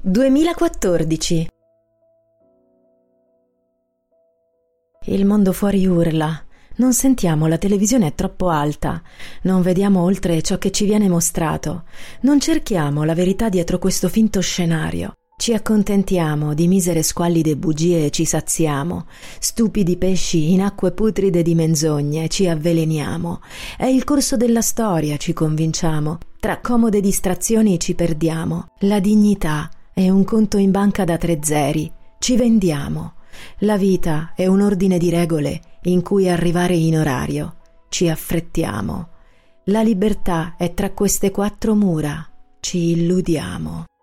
2014. Il mondo fuori urla. Non sentiamo, la televisione è troppo alta. Non vediamo oltre ciò che ci viene mostrato. Non cerchiamo la verità dietro questo finto scenario. Ci accontentiamo di misere squallide bugie e ci saziamo. Stupidi pesci in acque putride di menzogne ci avveleniamo. È il corso della storia, ci convinciamo. Tra comode distrazioni ci perdiamo. La dignità è un conto in banca da 3 zeri. Ci vendiamo. La vita è un ordine di regole in cui arrivare in orario. Ci affrettiamo. La libertà è tra queste 4 mura. Ci illudiamo.